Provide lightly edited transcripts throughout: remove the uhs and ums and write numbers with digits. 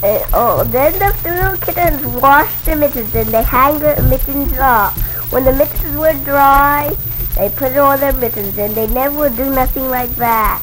Then the little kittens wash their mittens and they hang their mittens up. When the mittens were dry, they put on their mittens and they never would do nothing like that.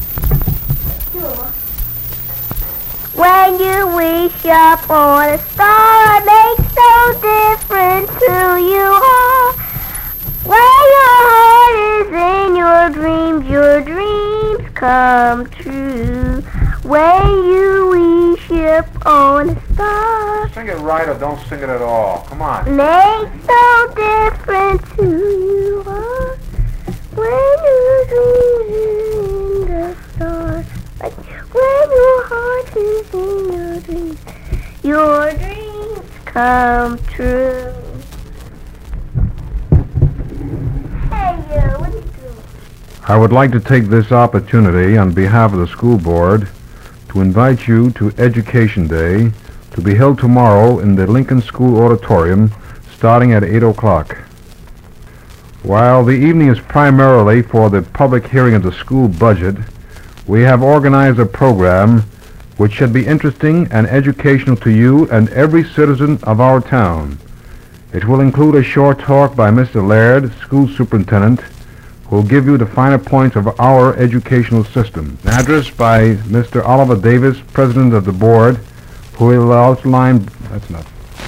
When you wish up on a star, it makes no difference who you are. When your heart is in your dreams come true. When you wish up on a star, Sing it right or don't sing it at all. Come on. makes no difference who you are. When your dreams are in the stars, like when your heart is in your dreams come true. Hey, what are you doing? I would like to take this opportunity on behalf of the school board to invite you to Education Day to be held tomorrow in the Lincoln School Auditorium starting at 8 o'clock. While the evening is primarily for the public hearing of the school budget, we have organized a program which should be interesting and educational to you and every citizen of our town. It will include a short talk by Mr. Laird, school superintendent, who will give you the finer points of our educational system. An address by Mr. Oliver Davis, president of the board, who will outline... That's enough.